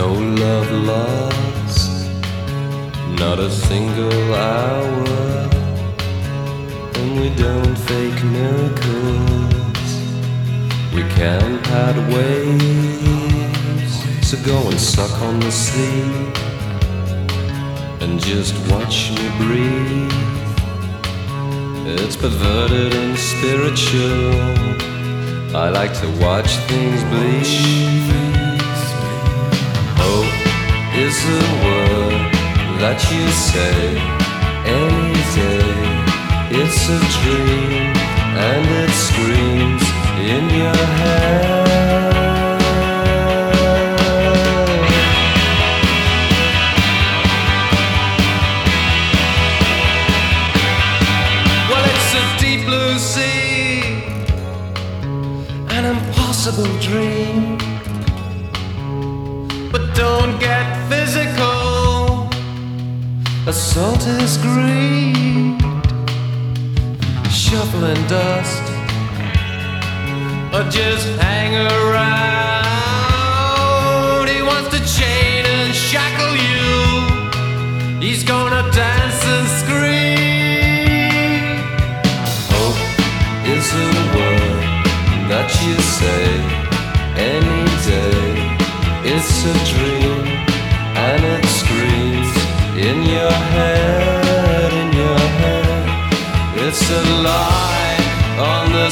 no love lost, not a single hour, and we don't fake miracles. We can't part ways, so go and suck on the sea and just watch me breathe. It's perverted and spiritual. I like to watch things bleed. Hope is a word that you say any day. It's a dream and it screams in your head. Well, it's a deep blue sea, an impossible dream. But don't get physical, assault is greed. Shuffling dust, or just hang around. He wants to chain and shackle you. He's gonna dance and scream. Hope is a word that you say any day. It's a dream and it screams in your head, in your head. It's a lie on the